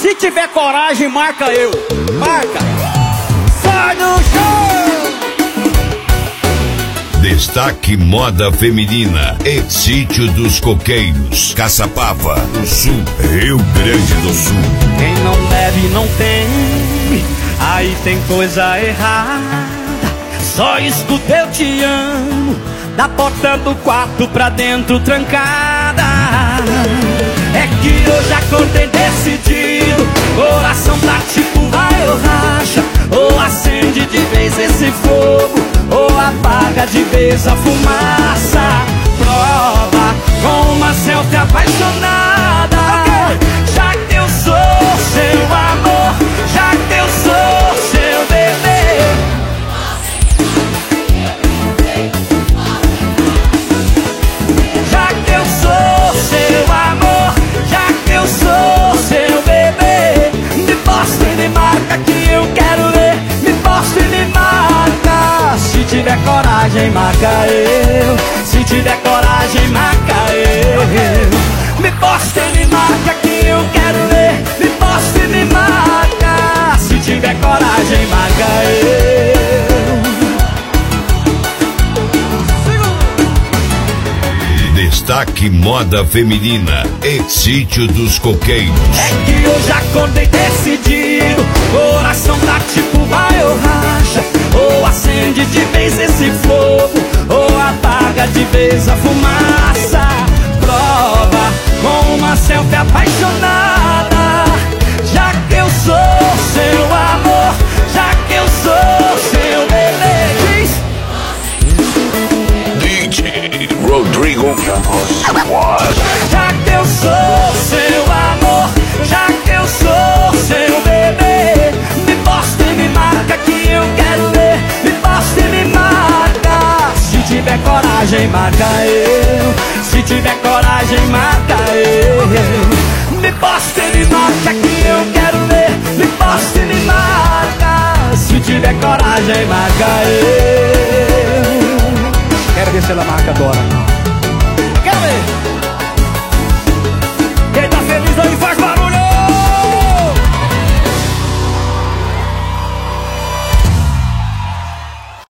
Se tiver coragem, marca eu. Marca. Sai do chão. Destaque moda feminina e Sítio dos Coqueiros, Caçapava, do Sul, Rio Grande do Sul. Quem não bebe não tem, aí tem coisa errada. Só escuta eu te amo, da porta do quarto pra dentro trancada. É que eu já acordei decidido, coração tá tipo vai ou racha, ou acende de vez esse fogo, ou apaga de vez a fumaça. Prova com uma selfie apaixonada, já que eu sou seu amor, já que eu sou seu bebê. Já que eu sou seu amor, já que eu sou seu bebê, me posta e me marca que eu quero ver. Me posta e me marca. Se tiver coragem, marca eu. Se tiver coragem, marca eu. Me posta e me marca que eu quero ver. Me posta e me marca. Se tiver coragem, marca eu. Destaque moda feminina e Sítio dos Coqueiros. É que eu já acordei decidido, coração tá tipo vai ou racha, ou acende de vez esse fogo, ou apaga de vez a fumaça. Prova com uma selfie apaixonada, já que eu sou seu amor, já que eu sou seu bebê. DJ Rodrigo Campos. Já que eu sou seu amor, já que eu sou seu bebê, me posta e me marca que eu quero ver. Me posta e me marca. Se tiver coragem, marca eu. Se tiver coragem, marca eu. Me posta e me marca que eu quero ver. Me posta e me marca. Se tiver coragem, marca eu. Quero ver se ela marca agora.